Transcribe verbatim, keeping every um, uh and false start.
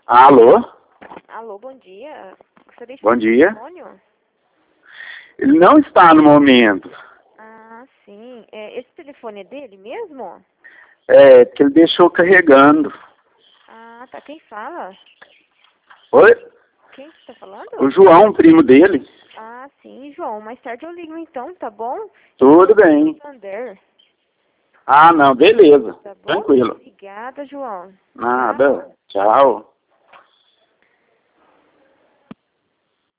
Alô? Alô, bom dia. Gostaria de Bom falar com o dia. Antônio? Ele não está no momento. Ah, sim. É, esse telefone é dele mesmo? É, que ele deixou carregando. Ah, tá. Quem fala? Oi? Quem que tá falando? O João, primo dele. Ah, sim, João. Mais tarde eu ligo então, tá bom? Tudo bem. Sander. Ah, não, beleza. Tá bom? Tranquilo. Obrigada, João. Tchau. Nada. Tchau.